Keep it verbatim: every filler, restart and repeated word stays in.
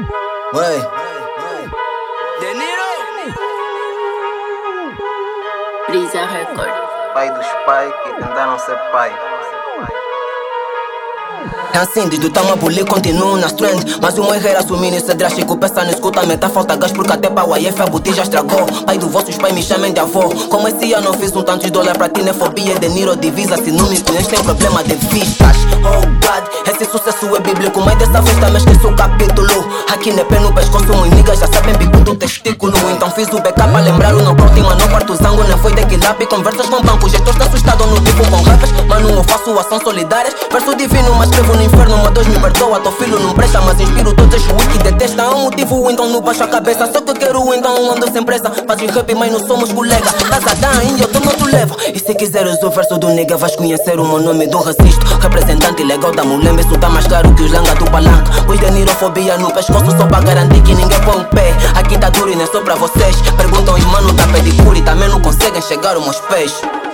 Wey. De Niro. Brisa Record. Pai dos pais que tentaram ser pai. É assim, desde o Tamabuli continuo nas trend. Mas o meu erro era assumir esse drástico. Peça não escuta, meta falta gás porque até pra U I F a botija já estragou. Pai do vossos pais me chamem de avô. Como esse ano fiz um tanto de dólar pra ti, fobia de Niro divisa. Se não me conheces tem problema de vistas. Oh God, esse sucesso é bíblico. Mas dessa vez também esqueci o capítulo. Aqui não é pé no pescoço, muito niggas já sabem bico do testículo. Então fiz o backup pra lembrar o não corte, mas não quarto zango. Nem foi tequilap, conversas com banco. Gestor tá assustado no tipo com rappers. Mas não eu faço ação solidárias. Verso divino, mas escrevo no inferno. Uma dois me perdoa, teu filho não presta. Mas inspiro todos estes wiki detesta. Há um motivo, então não baixo a cabeça. Só que eu quero, então ando sem pressa. Fazes rap, mas não somos colega. Estás a dar ainda, eu tô no tu leva. E se quiseres o verso do nega, vais conhecer o meu nome do racista. Representante legal da Mulembe, isso tá mais caro que os langa do palanca. Pois de nirofobia no pescoço só pra garantir que ninguém põe o pé. Aqui tá duro e não é só pra vocês. Perguntam e mano, tá pedicure, também não conseguem chegar aos meus pés.